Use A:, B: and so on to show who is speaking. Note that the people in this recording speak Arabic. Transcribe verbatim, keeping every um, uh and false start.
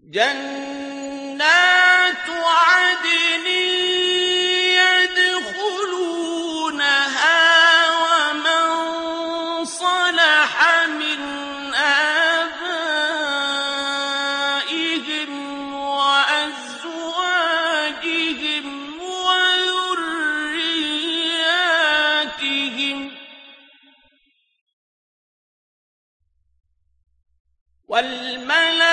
A: جنات عدن يدخلونها ومن صلح من آبائهم وأزواجهم وذرياتهم والملائكة